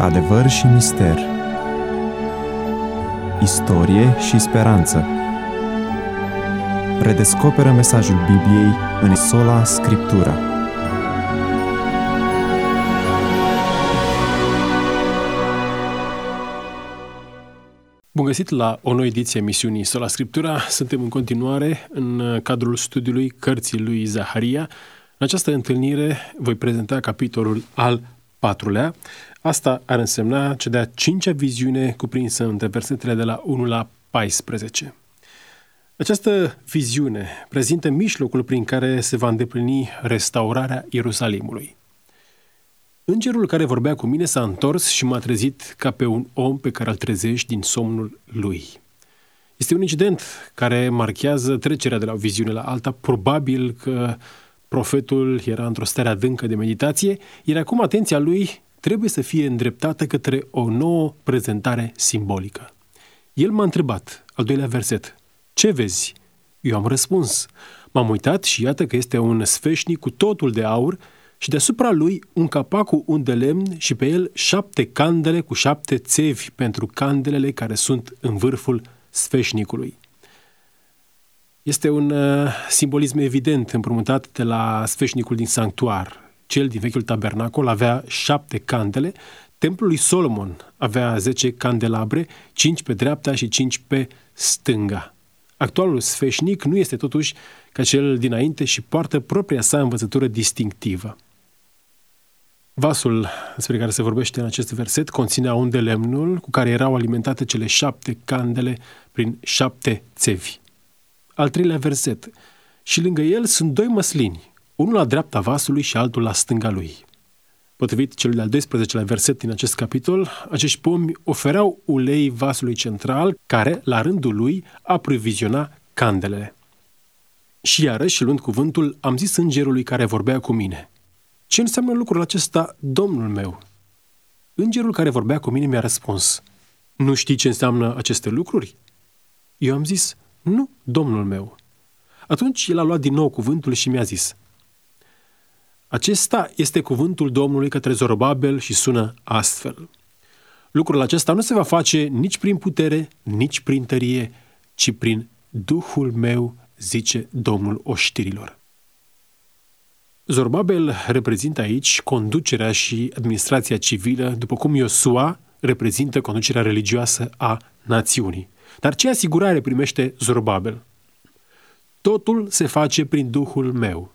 Adevăr și mister, istorie și speranță. Redescoperă mesajul Bibliei în Sola Scriptura. Bun găsit la o nouă ediție a emisiunii Sola Scriptura. Suntem în continuare în cadrul studiului cărții lui Zaharia. În această întâlnire voi prezenta capitolul al 4-lea. Asta ar însemna cea de-a 5-a viziune cuprinsă între versetele de la 1 la 14. Această viziune prezintă mijlocul prin care se va îndeplini restaurarea Ierusalimului. Îngerul care vorbea cu mine s-a întors și m-a trezit ca pe un om pe care îl trezești din somnul lui. Este un incident care marchează trecerea de la o viziune la alta. Probabil că profetul era într-o stare adâncă de meditație, iar acum atenția lui trebuie să fie îndreptată către o nouă prezentare simbolică. El m-a întrebat, al 2-lea verset, ce vezi? Eu am răspuns, m-am uitat și iată că este un sfeșnic cu totul de aur și deasupra lui un capac cu un de lemn și pe el 7 candele cu 7 țevi pentru candelele care sunt în vârful sfeșnicului. Este un simbolism evident împrumutat de la sfeșnicul din sanctuar. Cel din vechiul tabernacol avea 7 candele, templul lui Solomon avea 10 candelabre, 5 pe dreapta și 5 pe stânga. Actualul sfeșnic nu este totuși ca cel dinainte și poartă propria sa învățătură distinctivă. Vasul despre care se vorbește în acest verset conținea un de lemnul cu care erau alimentate cele 7 candele prin 7 țevi. Al 3-lea verset. Și lângă el sunt 2 măslini, unul la dreapta vasului și altul la stânga lui. Potrivit celui de-al 12-lea verset din acest capitol, acești pomi ofereau ulei vasului central, care, la rândul lui, aproviziona candelele. Și iarăși, luând cuvântul, am zis îngerului care vorbea cu mine, ce înseamnă lucrul acesta, Domnul meu? Îngerul care vorbea cu mine mi-a răspuns, nu știi ce înseamnă aceste lucruri? Eu am zis, nu, Domnul meu. Atunci el a luat din nou cuvântul și mi-a zis, acesta este cuvântul Domnului către Zorobabel și sună astfel. Lucrul acesta nu se va face nici prin putere, nici prin tărie, ci prin Duhul meu, zice Domnul oștirilor. Zorobabel reprezintă aici conducerea și administrația civilă, după cum Iosua reprezintă conducerea religioasă a națiunii. Dar ce asigurare primește Zorobabel? Totul se face prin Duhul meu.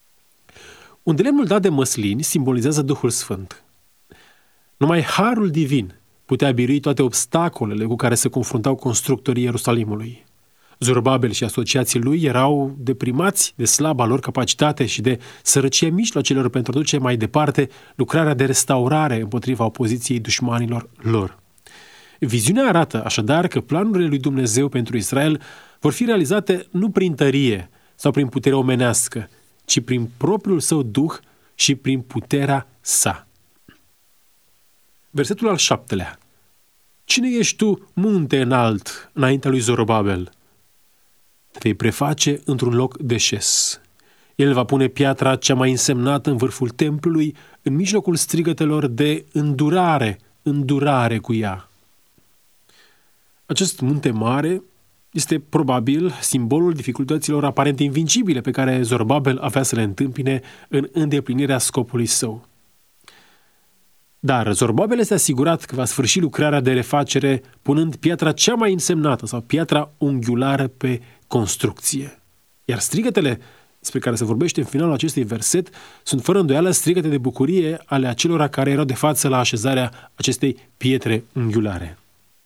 Un de lemnul dat de măslini simbolizează Duhul Sfânt. Numai harul divin putea birui toate obstacolele cu care se confruntau constructorii Ierusalimului. Zorobabel și asociații lui erau deprimați de slaba lor capacitate și de sărăcia mijloacelor pentru a duce mai departe lucrarea de restaurare împotriva opoziției dușmanilor lor. Viziunea arată așadar că planurile lui Dumnezeu pentru Israel vor fi realizate nu prin tărie sau prin putere omenească, ci prin propriul său Duh și prin puterea sa. Versetul al 7-lea. Cine ești tu, munte înalt, înaintea lui Zorobabel? Te vei preface într-un loc de șes. El va pune piatra cea mai însemnată în vârful templului, în mijlocul strigătelor de îndurare cu ea. Acest munte mare este probabil simbolul dificultăților aparent invincibile pe care Zorobabel avea să le întâmpine în îndeplinirea scopului său. Dar Zorobabel este asigurat că va sfârși lucrarea de refacere punând piatra cea mai însemnată sau piatra unghiulară pe construcție. Iar strigătele despre care se vorbește în finalul acestui verset sunt fără îndoială strigăte de bucurie ale acelora care erau de față la așezarea acestei pietre unghiulare.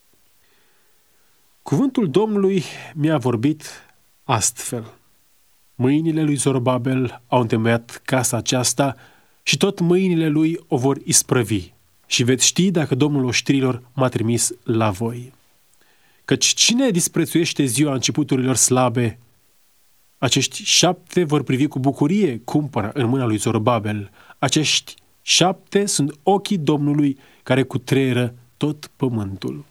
Cuvântul Domnului mi-a vorbit astfel. Mâinile lui Zorobabel au întemeiat casa aceasta și tot mâinile lui o vor isprăvi și veți ști dacă Domnul oștirilor m-a trimis la voi. Căci cine disprețuiește ziua începuturilor slabe, acești 7 vor privi cu bucurie cumpăra în mâna lui Zorobabel. Acești 7 sunt ochii Domnului care cutreieră tot pământul.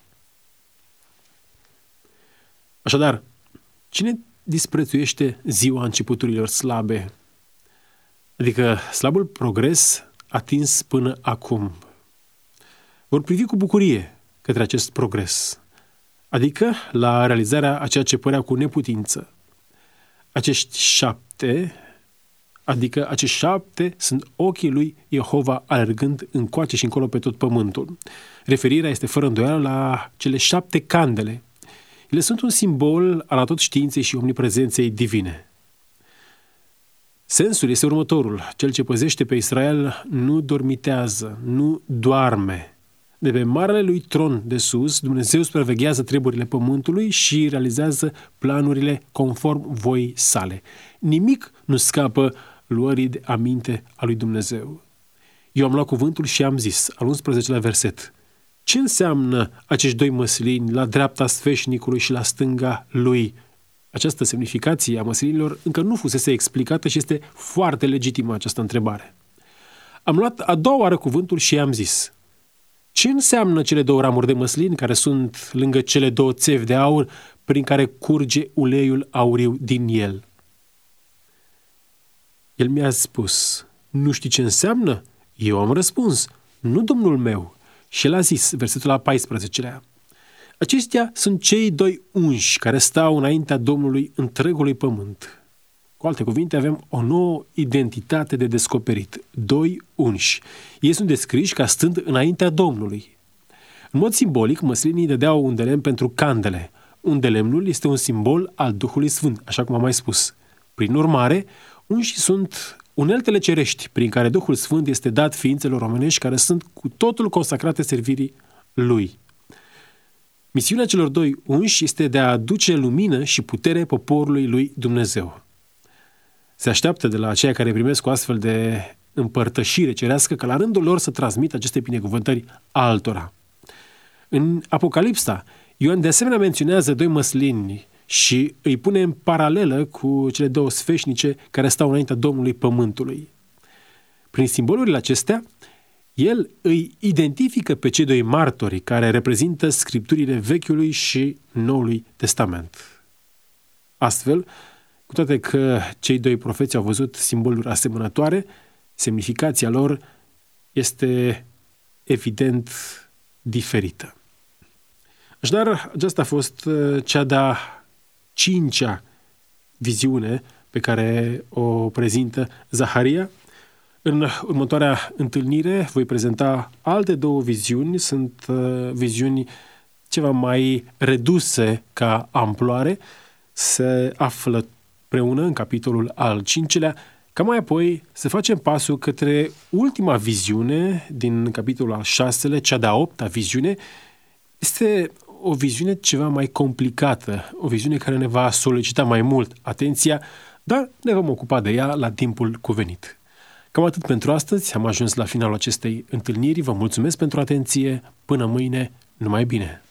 Așadar, cine disprețuiește ziua începuturilor slabe? Adică slabul progres atins până acum. vor privi cu bucurie către acest progres, adică la realizarea a ceea ce părea cu neputință. Acești 7 sunt ochii lui Jehova alergând încoace și încolo pe tot pământul. Referirea este fără îndoială la cele 7 candele. Ele sunt un simbol al atotștiinței și omniprezenței divine. Sensul este următorul: cel ce păzește pe Israel nu dormitează, nu doarme. De pe marele lui tron de sus, Dumnezeu supraveghează treburile pământului și realizează planurile conform voii sale. Nimic nu scapă luării de aminte a lui Dumnezeu. Eu am luat cuvântul și am zis, al 11-lea verset: ce înseamnă acești 2 măslini la dreapta sfeșnicului și la stânga lui? Această semnificație a măslinilor încă nu fusese explicată și este foarte legitimă această întrebare. Am luat a doua oară cuvântul și am zis: ce înseamnă cele 2 ramuri de măslin care sunt lângă cele 2 țevi de aur prin care curge uleiul auriu din el? El mi-a spus: nu știi ce înseamnă? Eu am răspuns: nu, Domnul meu. Și el a zis, versetul al 14-lea: aceștia sunt cei 2 unși care stau înaintea Domnului întregului pământ. Cu alte cuvinte, avem o nouă identitate de descoperit. 2 unși. Ei sunt descriși ca stând înaintea Domnului. În mod simbolic, măslinii dădeau un de lemn pentru candele. Un de lemnul este un simbol al Duhului Sfânt, așa cum am mai spus. Prin urmare, unși sunt uneltele cerești prin care Duhul Sfânt este dat ființelor omenești care sunt cu totul consacrate servirii Lui. Misiunea celor 2 unși este de a aduce lumină și putere poporului lui Dumnezeu. Se așteaptă de la aceia care primesc o astfel de împărtășire cerească ca la rândul lor să transmită aceste binecuvântări altora. În Apocalipsa, Ioan de asemenea menționează 2 măslini și îi pune în paralelă cu cele 2 sfeșnice care stau înaintea Domnului Pământului. Prin simbolurile acestea, el îi identifică pe cei 2 martori care reprezintă scripturile Vechiului și Noului Testament. Astfel, cu toate că cei 2 profeți au văzut simboluri asemănătoare, semnificația lor este evident diferită. Așadar, aceasta a fost cea de-a 5-a viziune pe care o prezintă Zaharia. În următoarea întâlnire voi prezenta alte 2 viziuni. Sunt viziuni ceva mai reduse ca amploare. Se află împreună în capitolul al 5-lea, ca mai apoi să facem pasul către ultima viziune din capitolul al 6-lea, cea de-a 8-a viziune. Este o viziune ceva mai complicată, o viziune care ne va solicita mai mult atenția, dar ne vom ocupa de ea la timpul cuvenit. Cam atât pentru astăzi, am ajuns la finalul acestei întâlniri, vă mulțumesc pentru atenție, până mâine, numai bine!